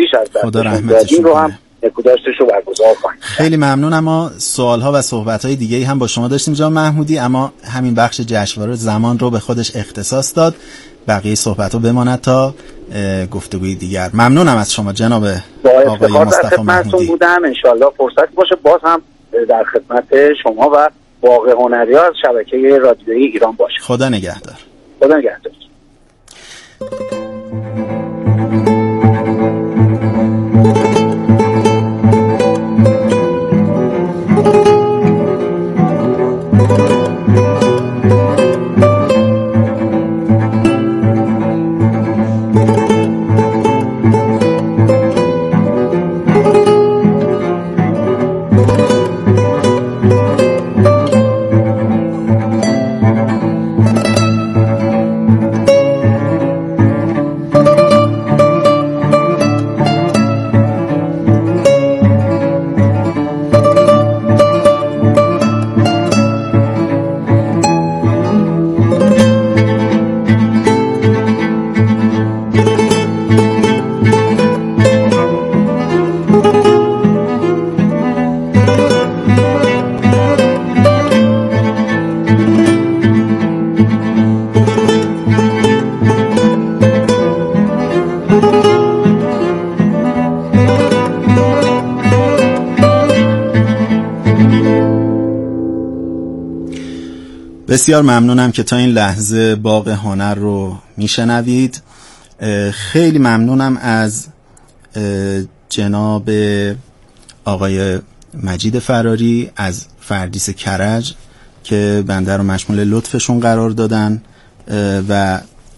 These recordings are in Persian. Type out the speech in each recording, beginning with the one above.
پیش از خدا رحمتشون رو هم نکوداشتش رو برگزار کنیم. خیلی ممنون. اما سوالها و صحبت‌های دیگه‌ای هم با شما داشتیم جناب محمودی، اما همین بخش جشنواره زمان رو به خودش اختصاص داد. بقیه صحبت‌ها بماند تا گفتگوی دیگر. ممنونم از شما جناب آقای مصطفی محمودی. بودم ان شاءالله فرصت باشه باز هم در خدمت شما و باغ هنریا از شبکه رادیویی ایران باشه. خدا نگهدار. خدا نگهدار. بسیار ممنونم که تا این لحظه باغ هنر رو میشنوید. خیلی ممنونم از جناب آقای مجید فراری از فردیس کرج که بنده رو مشمول لطفشون قرار دادن و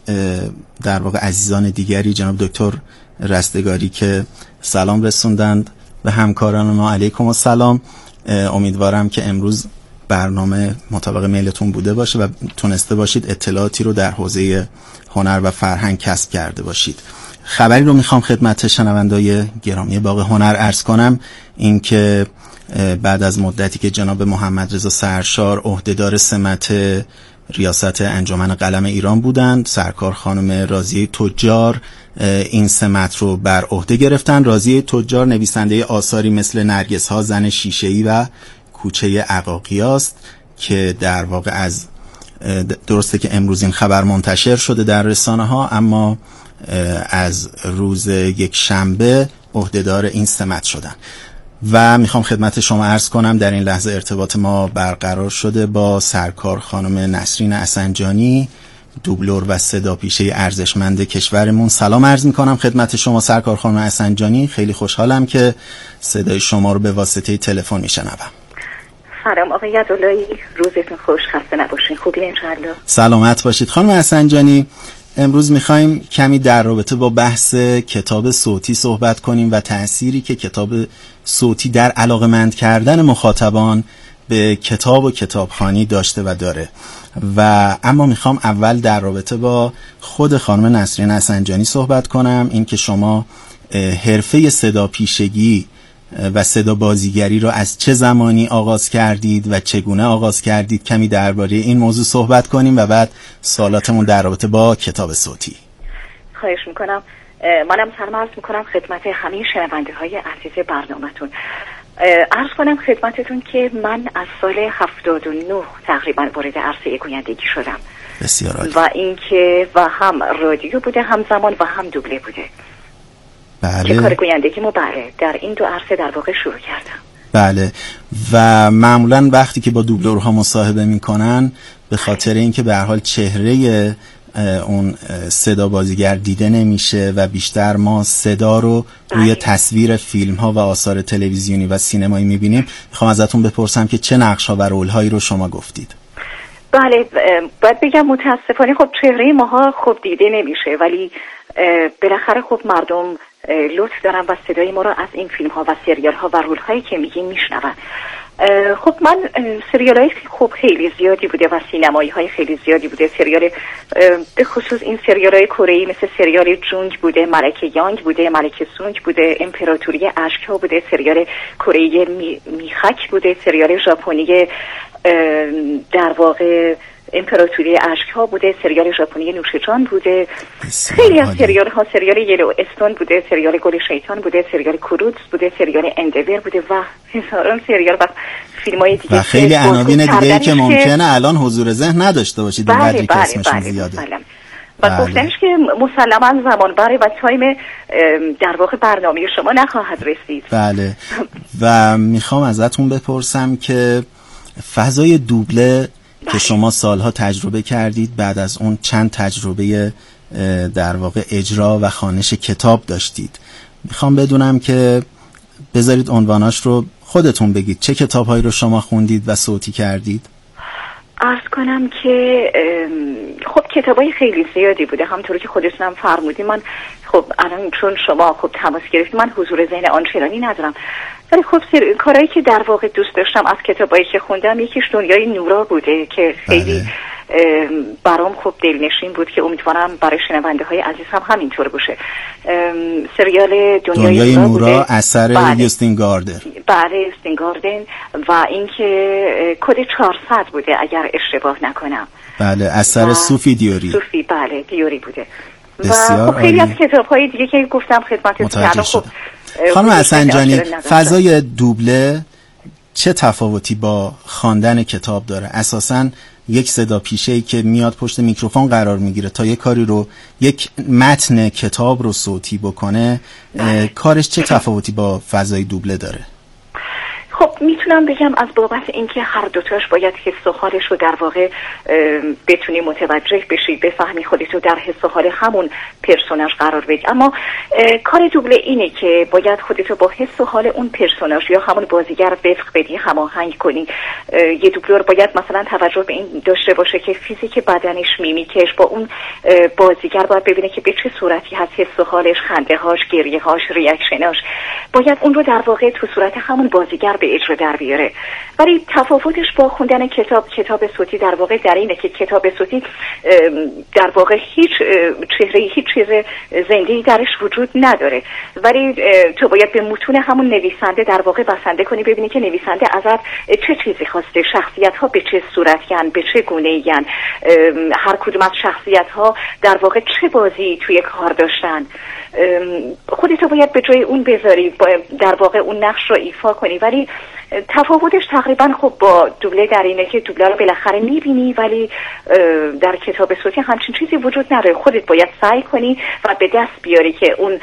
در واقع عزیزان دیگری جناب دکتر رستگاری که سلام رسوندند و همکاران ما علیکم السلام. امیدوارم که امروز برنامه مطابق میلتون بوده باشه و تونسته باشید اطلاعاتی رو در حوزه هنر و فرهنگ کسب کرده باشید. خبری رو میخوام خدمت شنوندای گرامی باغ هنر عرض کنم، این که بعد از مدتی که جناب محمد رضا سرشار عهدهدار سمت ریاست انجمن قلم ایران بودند، سرکار خانم راضیه تجار این سمت رو بر عهده گرفتن. راضیه تجار نویسنده آثاری مثل نرگس ها، زن شیشه‌ای و کوچه عقاقیاست که در واقع از درسته که امروز این خبر منتشر شده در رسانه ها، اما از روز یک شنبه عهدهدار این سمت شدن. و میخوام خدمت شما عرض کنم در این لحظه ارتباط ما برقرار شده با سرکار خانم نسرین اسنجانی، دوبلور و صدا پیشه ارزشمند کشورمون. سلام عرض میکنم خدمت شما سرکار خانم اسنجانی. خیلی خوشحالم که صدای شما رو به واسطه تلفن میشنوم. سلام آقای عبداللهی، روزتون خوش، خسته نباشین، خوبی انشاءالله. سلامت باشید خانم اسنجانی. امروز میخوایم کمی در رابطه با بحث کتاب صوتی صحبت کنیم و تأثیری که کتاب صوتی در علاقه‌مند کردن مخاطبان به کتاب و کتابخوانی داشته و داره. و اما میخوام اول در رابطه با خود خانم نسرین اسنجانی صحبت کنم، این که شما حرفه صدا پیشگی و صدا بازیگری رو از چه زمانی آغاز کردید و چگونه آغاز کردید، کمی درباره این موضوع صحبت کنیم و بعد سوالاتمون در رابطه با کتاب صوتی. خواهش میکنم. منم سلام عرض میکنم خدمت همه شنونده های عزیز برنامه‌تون. عرض کنم خدمتتون که من از سال 79 تقریبا وارد عرصه گویندگی شدم. بسیار عالی. و اینکه و هم رادیو بوده، هم زمان و هم دوبله بوده. بله. که کار گویندگیمو در این دو عرصه در واقع شروع کردم. بله. و معمولا وقتی که با دوبلورها مصاحبه میکنن به خاطر اینکه به هر حال چهره اون صدا بازیگر دیده نمیشه و بیشتر ما صدا رو روی تصویر فیلم ها و آثار تلویزیونی و سینمایی میبینیم، میخوام ازتون بپرسم که چه نقش ها و رول هایی رو شما گفتید؟ بله، باید بگم متاسفانه خب چهره ماها خب دیده نمیشه، ولی بالاخره خب مردم لطف دارن و صدای ما رو از این فیلم ها و سریال ها و رول هایی که میگیم میشنون. خب من سریال های خب خیلی زیادی بوده و سینمایی های خیلی زیادی بوده. سریال به خصوص این سریال های کره‌ای مثل سریال جونگ بوده، ملکه یانگ بوده، ملکه سونگ بوده، امپراتوری اشک ها بوده، سریال کره‌ای میخک بوده، سریال ژاپنی در واقع امپراتوری اشک‌ها بوده، سریال ژاپنی نوش جان بوده، خیلی از سریال ها، سریال یلو استون بوده، سریال گل شیطان بوده، سریال کروتس بوده، سریال اندور بوده و هزاران سریال و فیلم‌های دیگه و خیلی عناوین دیگه‌ای که ممکنه الان حضور ذهن نداشته باشید اینقدر که اسمشون زیاده. و گفتنش که مسلماً زمان بره و تایم در واقع برنامه شما نخواهد رسید. بله. و میخوام ازتون بپرسم که فضای دوبله که شما سالها تجربه کردید، بعد از اون چند تجربه در واقع اجرا و خوانش کتاب داشتید، میخوام بدونم که بذارید عنواناش رو خودتون بگید. چه کتاب‌هایی رو شما خوندید و صوتی کردید؟ عرض کنم که خب کتابای خیلی زیادی بوده، همونطوری که خودتونم فرمودین. من خب الان چون شما خب تماس گرفتید من حضور ذهن آنچنانی ندارم، ولی خب کارهایی که در واقع دوست داشتم از کتابایی که خوندم، یکیش دنیای نورا بوده که خیلی برام خب دلنشین بود که امیدوارم برای شنونده های عزیز هم همینطور باشه. سریال دنیای نورا اثر یوستین گاردر. بله یوستین گاردن. و اینکه کد 400 بوده اگر اشتباه نکنم. بله اثر صوفی دیوری. صوفی بله دیوری بوده. بسیار و خیلی از کتاب‌های دیگه که گفتم خدمتتون الان خب خانم احسنجانی، فضای دوبله چه تفاوتی با خواندن کتاب داره؟ اساساً یک صدا پیشه‌ای که میاد پشت میکروفون قرار میگیره تا یک کاری رو، یک متن کتاب رو صوتی بکنه، کارش چه تفاوتی با فضای دوبله داره؟ خب میتونم بگم از بابت اینکه هر دوتاش باید حس و حالش رو در واقع بتونی متوجه بشی، بفهمی خودت رو در حس و حال همون پرسوناژ قرار بدی. اما کار دوبله اینه که باید خودت رو با حس و حال اون پرسوناژ یا همون بازیگر وفق بدی، هماهنگ کنی. یه دوبلور باید مثلا توجه به این داشته باشه که فیزیک بدنش، میمیکش با اون بازیگر باید ببینه که به چه صورتی هست، حس و حالش، خنده هاش، گریه هاش، ریاکشناش، باید اون رو در واقع تو صورت همون بازیگر به اجرا در بیاره. ولی تفاوتش با خوندن کتاب صوتی در واقع در اینه که کتاب صوتی در واقع هیچ چهره، هیچ چیز زنده‌ای درش وجود نداره، ولی تو باید به متون همون نویسنده در واقع بسنده کنی، ببینی که نویسنده ازت چه چیزی خواسته، شخصیت ها به چه صورتیان، به چه گونه‌این، هر کدوم از شخصیت ها در واقع چه بازی توی کار داشتن. خودت باید به جای اون بذاری، در واقع اون نقش رو ایفا کنی. ولی تفاوتش تقریبا خب با دوبله در اینه که دوبله رو بالاخره میبینی، ولی در کتاب صوتی همچین چیزی وجود نداره. خودت باید سعی کنی و به دست بیاری که اون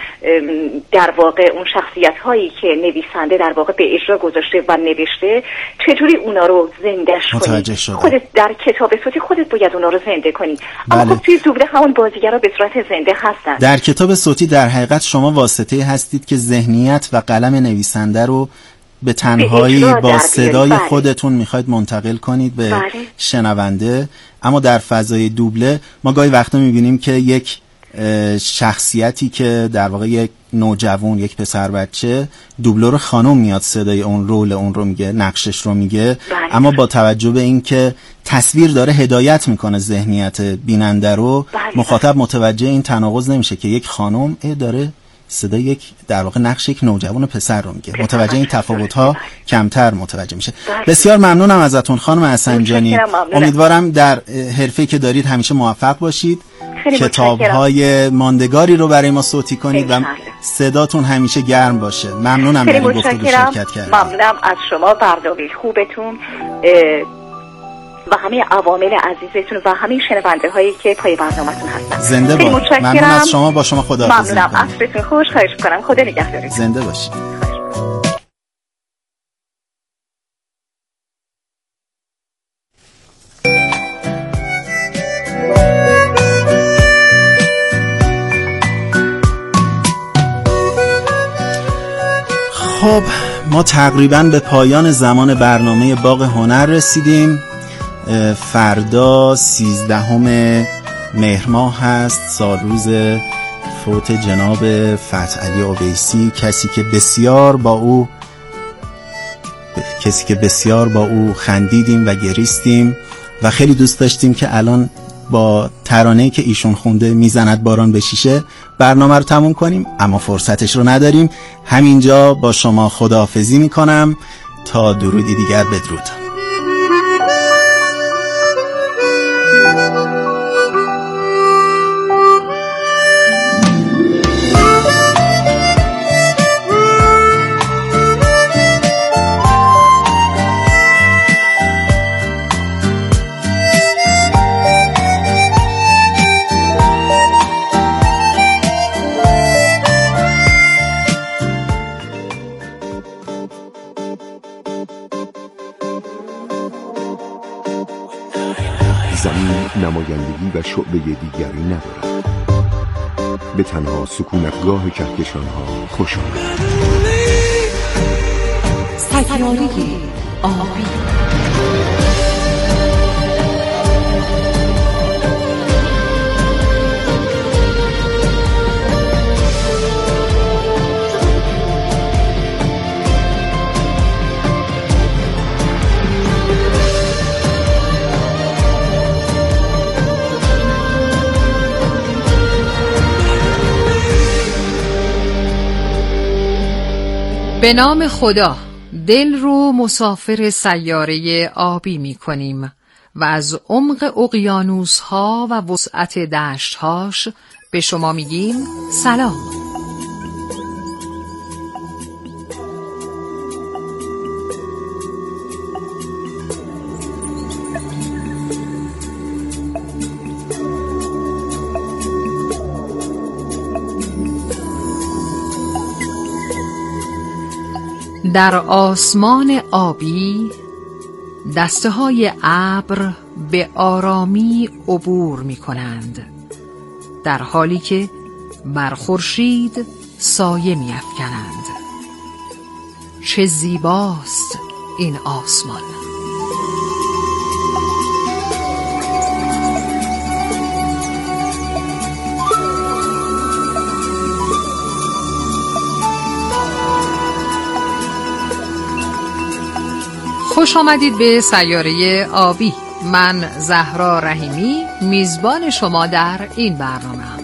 در واقع اون شخصیت هایی که نویسنده در واقع به اجرا گذاشته و نوشته چجوری اونا رو زندهش کنی. خودت در کتاب صوتی خودت باید اونا رو زنده کنی. بله. اما خب توی دوبله همون بازیگرا به صورت زنده هستن. در کتاب صوتی در حقیقت شما واسطه هستید که ذهنیت و قلم نویسنده رو به تنهایی با صدای خودتون میخواید منتقل کنید به شنونده. اما در فضای دوبله ما گاهی وقتا میبینیم که یک شخصیتی که در واقع یک نوجوان، یک پسر بچه، دوبلور خانم میاد صدای اون رول اون رو میگه، نقشش رو میگه، اما با توجه به این که تصویر داره هدایت میکنه ذهنیت بیننده رو، مخاطب متوجه این تناقض نمیشه که یک خانم داره صدای یک در واقع نقش یک نوجوان پسر رو میگه. متوجه این تفاوت‌ها کمتر متوجه میشه. بسیار ممنونم ازتون خانم احسنجانی. امیدوارم در حرفه‌ای که دارید همیشه موفق باشید. کتاب‌های ماندگاری رو برای ما صوتی کنید و صداتون همیشه گرم باشه. ممنونم در این گفتگو شرکت کردید. ممنونم از شما، برنامه خوبتون و همه عوامل عزیزتون و همه شنونده هایی که پای برنامه‌تون هستن. زنده باد. ممنون از شما. با شما خداحافظی می‌کنم. ممنونم. عصرتون خوش. خواهش می‌کنم. خدا نگهدارتون. زنده باشید. خب ما تقریباً به پایان زمان برنامه باغ هنر رسیدیم. فردا 13 مهر ماه هست، سال روز فوت جناب فتحعلی اویسی، کسی که بسیار با او خندیدیم و گریستیم و خیلی دوست داشتیم که الان با ترانه‌ای که ایشون خونده میزند باران به شیشه برنامه رو تموم کنیم، اما فرصتش رو نداریم. همینجا با شما خداحافظی میکنم تا درودی دیگر. بدرود. زمین نمایندگی و شعبه دیگری ندارد. به تنها سکونتگاه کهکشان‌ها خوش آمد. سیاره آبی. به نام خدا، دل رو مسافر سیاره آبی می کنیم و از عمق اقیانوس‌ها و وسعت دشت‌هاش به شما میگیم سلام. در آسمان آبی دسته‌های ابر به آرامی عبور می‌کنند، در حالی که بر خورشید سایه می‌افکنند. چه زیباست این آسمان! خوش آمدید به سیاره آبی. من زهرا رحیمی میزبان شما در این برنامه‌ام.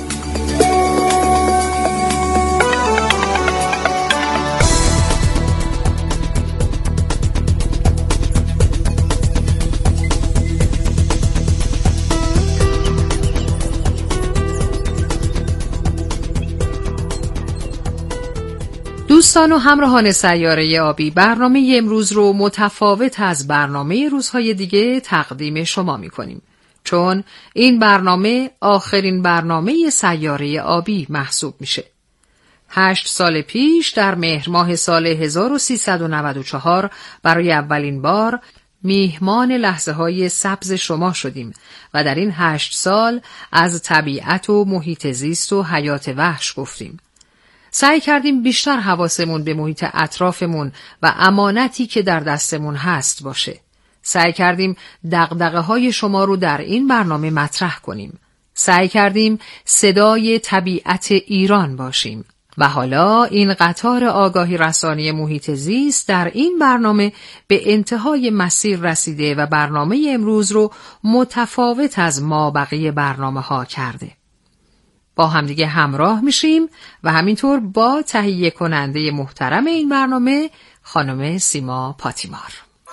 دوستان و همراهان سیاره آبی، برنامه امروز رو متفاوت از برنامه روزهای دیگه تقدیم شما می‌کنیم، چون این برنامه آخرین برنامه سیاره آبی محسوب میشه. 8 سال پیش در مهر ماه سال 1394 برای اولین بار میهمان لحظه‌های سبز شما شدیم و در این 8 سال از طبیعت و محیط زیست و حیات وحش گفتیم. سعی کردیم بیشتر حواسمون به محیط اطرافمون و امانتی که در دستمون هست باشه. سعی کردیم دغدغه‌های شما رو در این برنامه مطرح کنیم. سعی کردیم صدای طبیعت ایران باشیم. و حالا این قطار آگاهی رسانی محیط زیست در این برنامه به انتهای مسیر رسیده و برنامه امروز رو متفاوت از ما بقیه برنامه‌ها کرده. با همدیگه همراه میشیم و همینطور با تهیه کننده محترم این برنامه خانم سیما پاتیمار.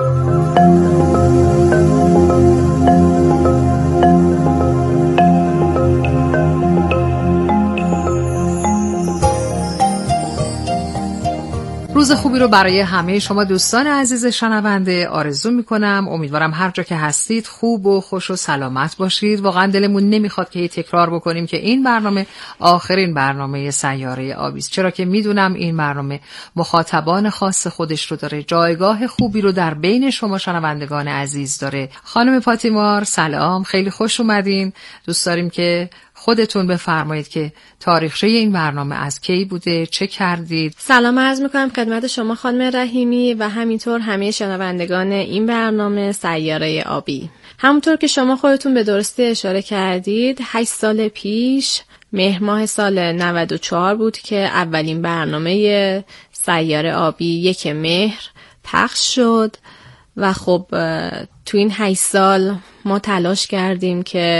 روز خوبی رو برای همه شما دوستان عزیز شنونده آرزو میکنم. امیدوارم هر جا که هستید خوب و خوش و سلامت باشید. واقعا دلمون نمیخواد که تکرار بکنیم که این برنامه آخرین برنامه سیاره آبی است، چرا که میدونم این برنامه مخاطبان خاص خودش رو داره، جایگاه خوبی رو در بین شما شنوندگان عزیز داره. خانم پاتیمار سلام، خیلی خوش اومدین. دوست داریم که خودتون بفرمایید که تاریخچه این برنامه از کی بوده، چه کردید؟ سلام عرض میکنم خدمت شما خانم رحیمی و همینطور همه شنوندگان این برنامه سیاره آبی. همونطور که شما خودتون به درستی اشاره کردید 8 سال پیش مهر ماه سال 94 بود که اولین برنامه سیاره آبی 1 مهر پخش شد و خب تو این 8 سال ما تلاش کردیم که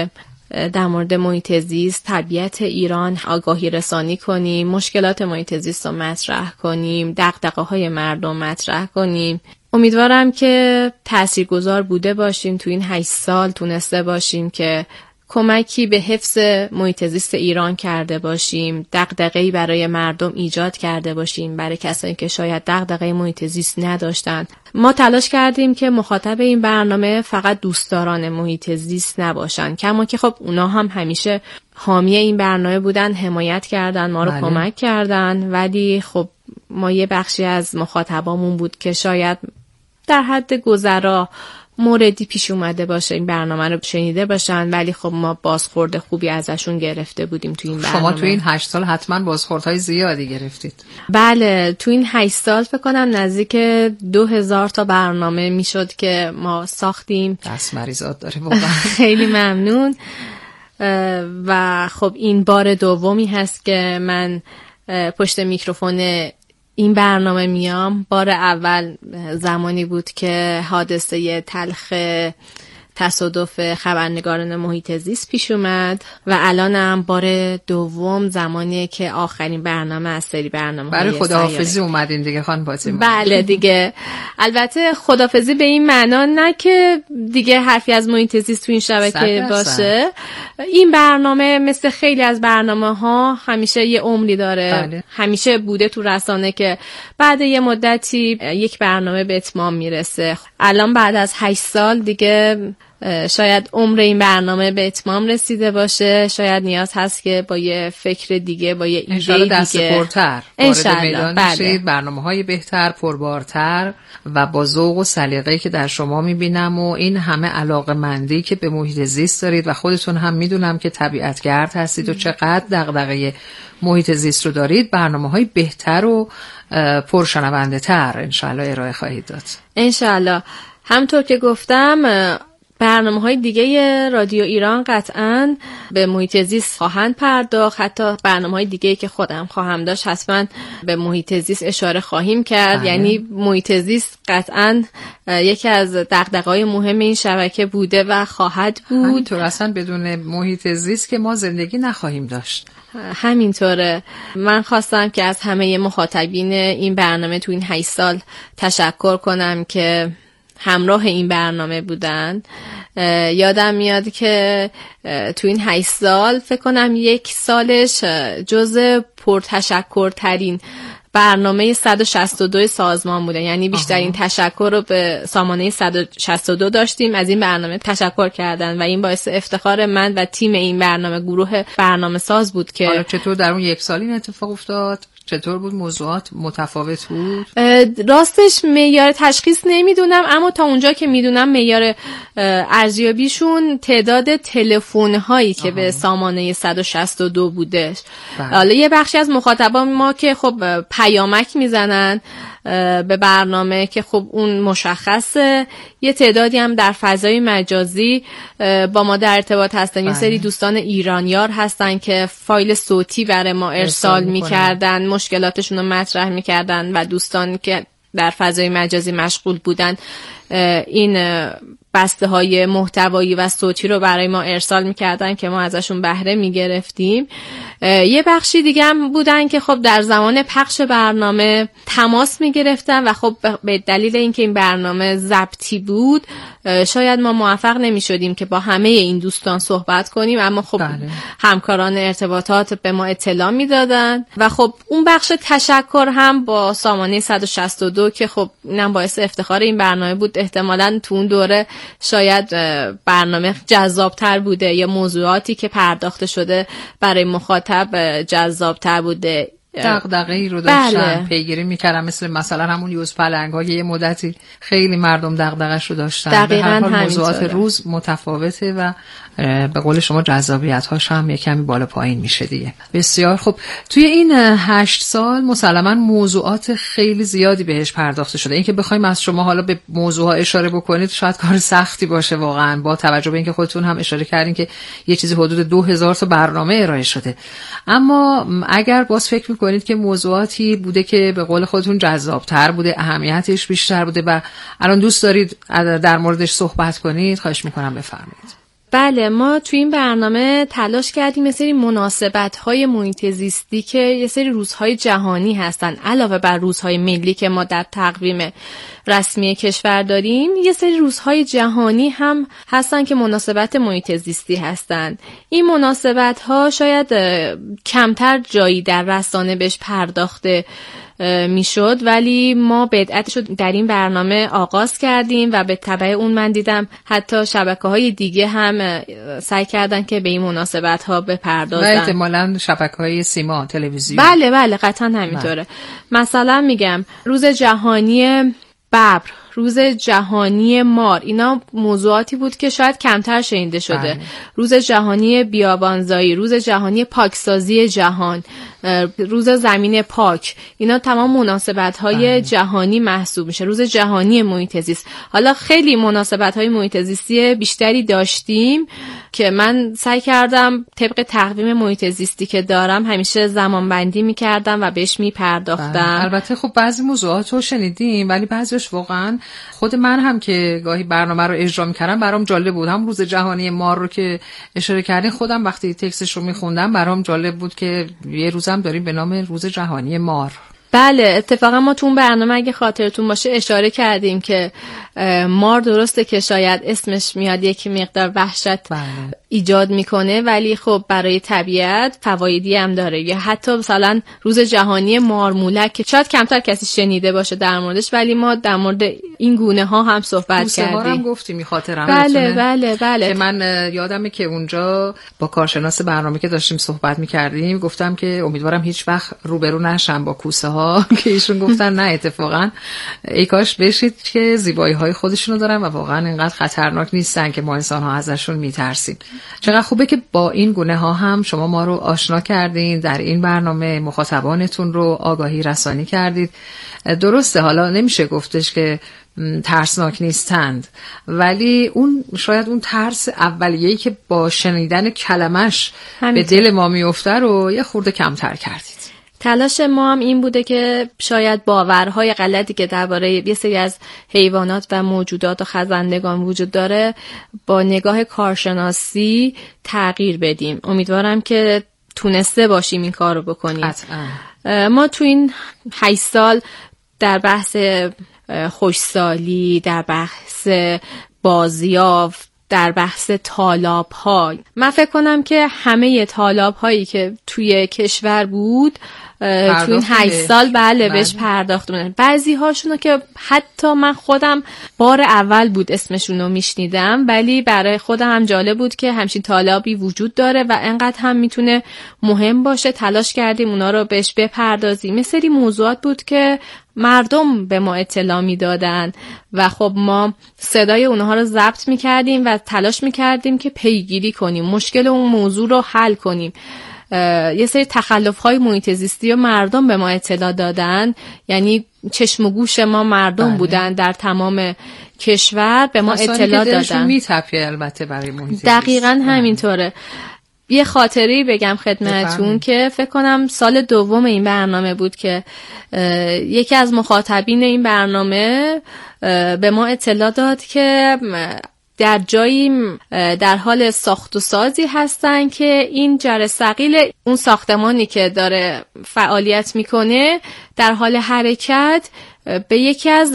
در مورد محیط زیست، طبیعت ایران آگاهی رسانی کنیم، مشکلات محیط زیست رو مطرح کنیم، دغدغه‌های مردم مطرح کنیم. امیدوارم که تاثیرگذار بوده باشیم تو این 8 سال، تونسته باشیم که کمکی به حفظ محیط زیست ایران کرده باشیم، دغدغه‌ای برای مردم ایجاد کرده باشیم، برای کسانی که شاید دغدغه محیط زیست نداشتن. ما تلاش کردیم که مخاطب این برنامه فقط دوستداران محیط زیست نباشن، کما که خب اونا هم همیشه حامی این برنامه بودن، حمایت کردن، ما رو کمک کردن، ولی خب ما یه بخشی از مخاطبامون بود که شاید در حد گذرا موردی پیش اومده باشه این برنامه رو شنیده باشن، ولی خب ما بازخورد خوبی ازشون گرفته بودیم تو این برنامه. شما تو این 8 سال حتما بازخوردهای زیادی گرفتید. بله، تو این 8 سال فکر کنم نزدیک 2000 تا برنامه میشد که ما ساختیم. دست مریضات داره واقعا. خیلی ممنون. و خب این بار دومی هست که من پشت میکروفون این برنامه میام. بار اول زمانی بود که حادثه تلخ تصادف خبرنگاران محیط زیست پیش اومد و الانم بار دوم زمانیه که آخرین برنامه از سری برنامه برای خداحافظی اومدین دیگه خانم فاطمه. بله دیگه، البته خداحافظی به این معنا نه که دیگه حرفی از محیط زیست تو این شبکه باشه. این برنامه مثل خیلی از برنامه‌ها همیشه یه عمری داره. بله. همیشه بوده تو رسانه که بعد یه مدتی یک برنامه به اتمام میرسه. الان بعد از 8 سال دیگه شاید عمر این برنامه به اتمام رسیده باشه. شاید نیاز هست که با یه فکر دیگه، با یه ایده دیگه دست پرتر وارد میدان بله. شید، برنامه‌های بهتر، پربارتر و با ذوق و سلیقه‌ای که در شما می‌بینم و این همه علاقه‌مندی که به محیط زیست دارید و خودتون هم میدونم که طبیعتگرد هستید و چقدر دغدغه محیط زیست رو دارید، برنامه‌های بهتر و پرشنونده‌تر انشالله ارائه خواهید داد. انشالله. همطور که گفتم برنامه‌های دیگه رادیو ایران قطعاً به محیط زیست خواهند پرداخت. حتی برنامه‌های دیگه که خودم خواهم داشت حتماً به محیط زیست اشاره خواهیم کرد. یعنی محیط زیست قطعاً یکی از دغدغه‌های مهم این شبکه بوده و خواهد بود. همینطور، اصلا بدون محیط زیست که ما زندگی نخواهیم داشت. همینطوره. من خواستم که از همه مخاطبین این برنامه تو این 8 سال تشکر کنم که همراه این برنامه بودن. یادم میاد که تو این 8 سال فکر کنم 1 سالش جز پرتشکرترین برنامه 162 سازمان بوده. یعنی بیشترین تشکر رو به سامانه 162 داشتیم، از این برنامه تشکر کردن و این باعث افتخار من و تیم این برنامه، گروه برنامه ساز بود که حالا چطور در اون 1 سال این اتفاق افتاد؟ چطور بود؟ موضوعات متفاوت بود؟ راستش معیار تشخیص نمیدونم، اما تا اونجا که میدونم معیار ارزیابیشون تعداد تلفن هایی که به سامانه 162 بودش. حالا یه بخشی از مخاطبان ما که خب پیامک میزنن به برنامه که خب اون مشخصه، یه تعدادی هم در فضای مجازی با ما در ارتباط هستن. یه سری دوستان ایرانیار هستن که فایل صوتی برای ما ارسال میکردن، مشکلاتشون رو مطرح میکردن و دوستان که در فضای مجازی مشغول بودن این بسته های محتوایی و صوتی رو برای ما ارسال میکردن که ما ازشون بهره میگرفتیم. یه بخشی دیگه هم بودن که خب در زمان پخش برنامه تماس میگرفتن و خب به دلیل اینکه این برنامه ضبطی بود شاید ما موفق نمیشدیم که با همه این دوستان صحبت کنیم، اما خب همکاران ارتباطات به ما اطلاع میدادن و خب اون بخش تشکر هم با سامانه 162 که خب اینم باعث افتخار این برنامه بود. احتمالاً تو اون دوره شاید برنامه جذابتر بوده یا موضوعاتی که پرداخته شده برای مخاطب جذابتر بوده. دغدغه‌ای رو داشتن، پیگیری میکردن، مثلا همون یوز پلنگ‌ها یه مدتی خیلی مردم دغدغه‌اش رو داشتن. به هر حال موضوعات روز متفاوته و به قول شما جذابیت‌هاش هم یه کمی بالا پایین میشه دیگه. بسیار خب، توی این 8 سال مسلماً موضوعات خیلی زیادی بهش پرداخته شده. اینکه بخوایم از شما حالا به موضوعها اشاره بکنید شاید کار سختی باشه واقعاً، با توجه به اینکه خودتون هم اشاره کردین که یه چیزی حدود 2000 تا برنامه ارائه شده. اما اگر باز فکر می‌کنید که موضوعاتی بوده که به قول خودتون جذاب‌تر بوده، اهمیتش بیشتر بوده و الان دوست دارید در موردش صحبت کنید، خواهش می‌کنم بفرمایید. بله، ما تو این برنامه تلاش کردیم یه سری مناسبت‌های محیط زیستی که یه سری روزهای جهانی هستن، علاوه بر روزهای ملی که ما در تقویم رسمی کشور داریم، یه سری روزهای جهانی هم هستن که مناسبت محیط زیستی هستن. این مناسبت‌ها شاید کمتر جایی در رسانه بهش پرداخته میشد، ولی ما بدعتش رو در این برنامه آغاز کردیم و به تبع اون من دیدم حتی شبکه‌های دیگه هم سعی کردن که به این مناسبت‌ها بپردازن و احتمالاً شبکه‌های سیما، تلویزیون. بله قطعاً همینطوره. مثلا میگم روز جهانی ببر، روز جهانی مار، اینا موضوعاتی بود که شاید کمتر شنیده شده. بله. روز جهانی بیابانزایی، روز جهانی پاکسازی جهان، روز زمین پاک، اینا تمام مناسبت‌های جهانی محسوب میشه. روز جهانی محیط زیست. حالا خیلی مناسبت‌های محیط زیستی بیشتری داشتیم که من سعی کردم طبق تقویم محیط زیستی که دارم همیشه زمانبندی می‌کردم و بهش می‌پرداختم. البته خب بعضی موضوعات رو شنیدیم ولی بعضیش واقعا خود من هم که گاهی برنامه رو اجرا می‌کردم برام جالب بود. هم روز جهانی مار رو که اشاره کردین، خودم وقتی تکستش رو می‌خوندم برام جالب بود که یه روزم داریم به نام روز جهانی مار. بله، اتفاقا ما تو اون برنامه اگه خاطرتون باشه اشاره کردیم که مار درسته که شاید اسمش میاد یک مقدار وحشت ایجاد میکنه، ولی خب برای طبیعت فوایدی هم داره. یا حتی مثلا روز جهانی مارمولک که شاید کمتر کسی شنیده باشه در موردش، ولی ما در مورد این گونه ها هم صحبت کردیم. هم گفتیم خاطرم. بله که من یادمه که اونجا با کارشناس برنامه که داشتیم صحبت میکردیم گفتم که امیدوارم هیچ وقت روبرو نشم با کوسه ها که ایشون گفتن نه اتفاقا ای کاش بشید که زیبایی های خودشونو دارن و واقعا اینقدر خطرناک نیستن که ما انسان ها ازشون میترسیم. چقدر خوبه که با این گونه ها هم شما ما رو آشنا کردین، در این برنامه مخاطبانتون رو آگاهی رسانی کردید. درسته حالا نمیشه گفتش که ترسناک نیستند، ولی شاید اون ترس اولیه‌ای که با شنیدن کلمش به دل ما میفته رو یه خورده کمتر کردید. تلاش ما هم این بوده که شاید باورهای غلطی که درباره یه سری از حیوانات و موجودات و خزندگان وجود داره با نگاه کارشناسی تغییر بدیم. امیدوارم که تونسته باشیم این کار رو بکنیم. ما تو این 8 سال در بحث خوشسالی، در بحث بازیافت، در بحث طالاب ها، من فکر کنم که همه طالاب هایی که توی کشور بود تو این 8 سال بهش پرداختم. بعضی هاشونو که حتی من خودم بار اول بود اسمشونو میشنیدم، ولی برای خودم هم جالب بود که همچین طالبی وجود داره و انقدر هم میتونه مهم باشه. تلاش کردیم اونا رو بهش بپردازیم. مثل موضوعات بود که مردم به ما اطلاع میدادن و خب ما صدای اونها رو ضبط میکردیم و تلاش میکردیم که پیگیری کنیم، مشکل اون موضوع رو حل کنیم. یه سری تخلف‌های محیط زیستی و مردم به ما اطلاع دادن، یعنی چشم و گوش ما مردم بودن در تمام کشور به ما اطلاع دادن. میتپه البته برای محیط زیست. دقیقاً همینطوره. یه خاطری بگم خدمتتون که فکر کنم سال دوم این برنامه بود که یکی از مخاطبین این برنامه به ما اطلاع داد که در جایی در حال ساخت و سازی هستن که این جرثقیل اون ساختمانی که داره فعالیت میکنه در حال حرکت به یکی از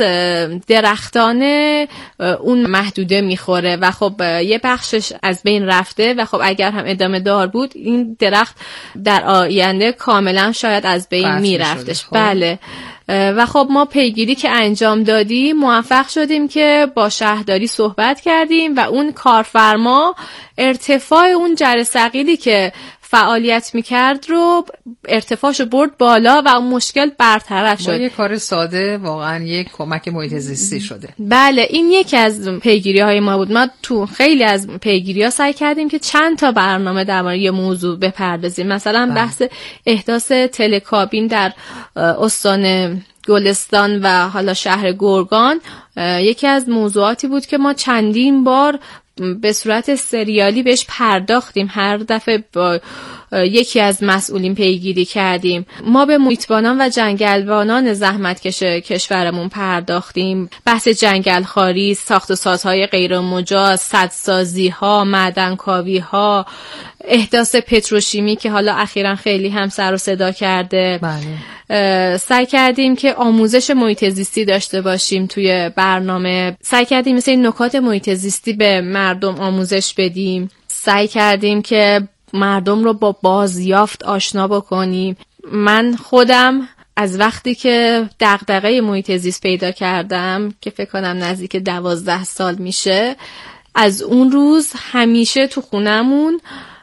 درختان اون محدوده میخوره و خب یه بخشش از بین رفته و خب اگر هم ادامه دار بود این درخت در آینده کاملا شاید از بین میرفتش. بله. و خب ما پیگیری که انجام دادیم موفق شدیم که با شهرداری صحبت کردیم و اون کارفرما ارتفاع اون جرثقیلی که فعالیت میکرد رو ارتفاعشو برد بالا و اون مشکل برطرف شد. یه کار ساده واقعا یک کمک محیط زیستی شده. بله، این یکی از پیگیری های ما بود. ما تو خیلی از پیگیری ها سعی کردیم که چند تا برنامه درباره یه موضوع بپردازیم. مثلا بحث احداث تلکابین در استان گلستان و حالا شهر گرگان یکی از موضوعاتی بود که ما چندین بار به صورت سریالی بهش پرداختیم. هر دفعه با یکی از مسئولین پیگیری کردیم. ما به محیطبانان و جنگلبانان زحمتکش کشورمون پرداختیم. بحث جنگلخواری، ساخت و سازهای غیر مجاز، سدسازی‌ها، معدنکاوی‌ها، احداث پتروشیمی که حالا اخیراً خیلی هم سر و صدا کرده. بله. سعی کردیم که آموزش محیط زیستی داشته باشیم توی برنامه. سعی کردیم مثل این نکات محیط زیستی به مردم آموزش بدیم. سعی کردیم که مردم رو با بازیافت آشنا بکنیم. من خودم از وقتی که دغدغه محیط زیست پیدا کردم که فکر کنم نزدیک 12 سال میشه، از اون روز همیشه تو خونمون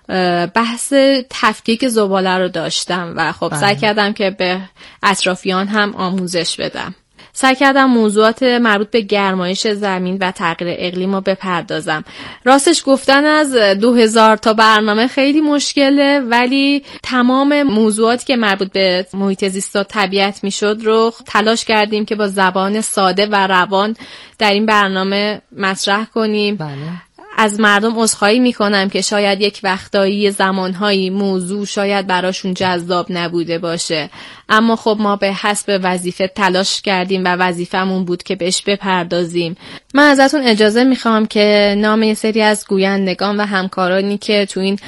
بحث تفکیک زباله رو داشتم و خب سعی کردم که به اطرافیان هم آموزش بدم. سعی کردم موضوعات مربوط به گرمایش زمین و تغییر اقلیم رو بپردازم. راستش گفتن از 2000 تا برنامه خیلی مشکله، ولی تمام موضوعاتی که مربوط به محیط زیست و طبیعت میشد رو تلاش کردیم که با زبان ساده و روان در این برنامه مطرح کنیم. بله. از مردم عذرخواهی میکنم که شاید یک وقتایی زمانهایی موضوع شاید براشون جذاب نبوده باشه، اما خب ما به حسب وظیفه تلاش کردیم و وظیفمون بود که بهش بپردازیم. من ازتون اجازه میخوام که نام یه سری از گویندگان و همکارانی که تو این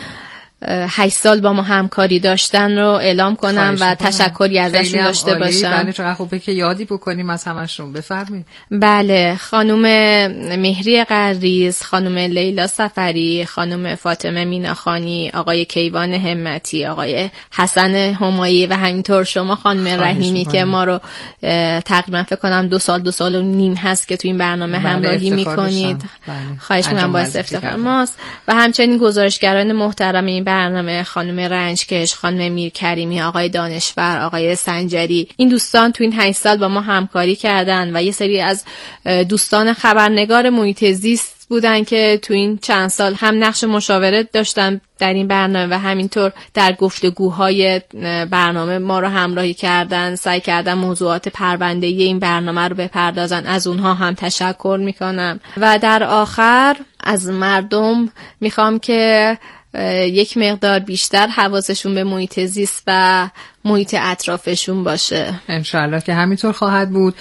8 سال با ما همکاری داشتن رو اعلام کنم و تشکری ازشون داشته باشم. بله، چقدر خوبه که یادی بکنیم از همشون. بفرمایید. بله، خانم مهری قریز، خانم لیلا سفری، خانم فاطمه میناخانی، آقای کیوان همتی، آقای حسن همایی و همینطور شما خانم رحیمی که ما رو تقریبا فکر کنم 2 سال و نیم هست که تو این برنامه همراهی میکنید. خواهش می‌کنم، باعث افتخار ماست. و همچنین گزارشگران محترم این برنامه، خانم رنجکش، خانم میرکریمی، آقای دانشور، آقای سنجری. این دوستان تو این 8 سال با ما همکاری کردن و یه سری از دوستان خبرنگار محیط زیست بودن که تو این چند سال هم نقش مشاورت داشتن در این برنامه و همینطور در گفتگوهای برنامه ما رو همراهی کردن، سعی کردن موضوعات پرونده‌ای این برنامه رو بپردازن. از اونها هم تشکر میکنم. و در آخر از مردم میخوام که یک مقدار بیشتر حواسشون به محیط زیست و محیط اطرافشون باشه. انشالله که همینطور خواهد بود.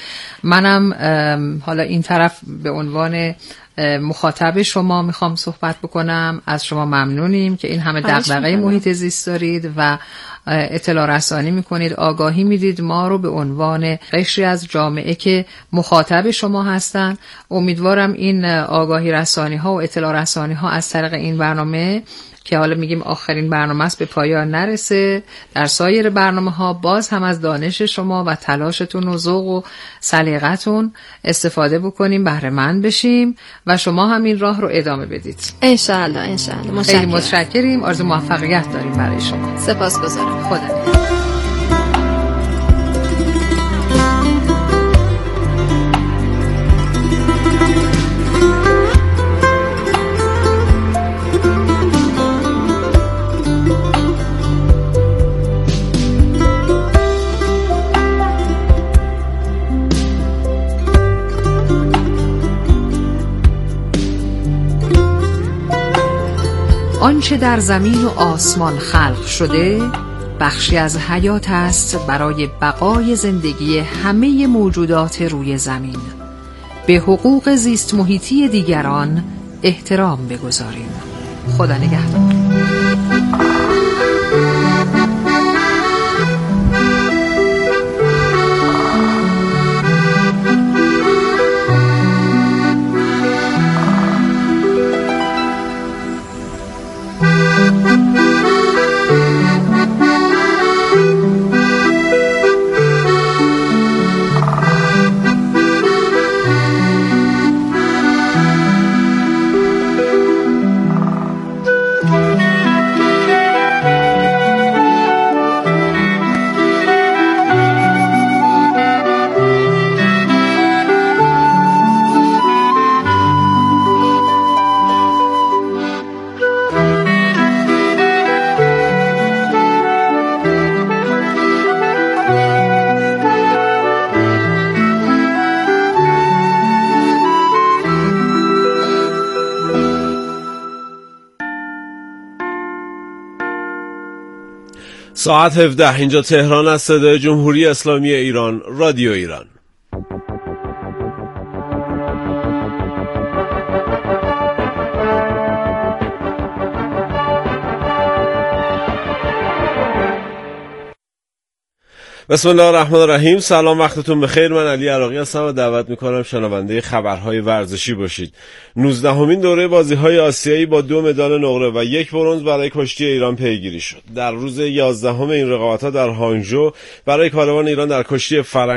منم حالا این طرف به عنوان مخاطب شما میخوام صحبت بکنم. از شما ممنونیم که این همه دغدغه محیط زیست دارید و اطلاع رسانی میکنید، آگاهی میدید ما رو به عنوان قشری از جامعه که مخاطب شما هستن. امیدوارم این آگاهی رسانی ها و اطلاع رسانی ها از طریق این برنامه که حالا میگیم آخرین برنامه است به پایان نرسه. در سایر برنامه ها باز هم از دانش شما و تلاشتون و ذوق و سلیقتون استفاده بکنیم، بهره مند بشیم و شما هم این راه رو ادامه بدید. انشالله. خیلی متشکریم. آرزو موفقیت داریم برای شما. سپاسگزارم. خدا نگهدار. آنچه در زمین و آسمان خلق شده بخشی از حیات است برای بقای زندگی همه موجودات روی زمین. به حقوق زیست محیطی دیگران احترام بگذاریم. خدا نگهدار. ساعت 17 اینجا تهران است. صدای جمهوری اسلامی ایران، رادیو ایران. بسم الله الرحمن الرحیم. سلام، وقتتون بخیر. من علی عراقی هستم و دعوت میکنم شنونده خبرهای ورزشی باشید. 19مین دوره بازی‌های آسیایی با 2 مدال نقره و 1 برنز برای کشتی ایران پیگیری شد. در روز 11 این رقابت‌ها در هانگژو برای کاروان ایران در کشتی فرنگ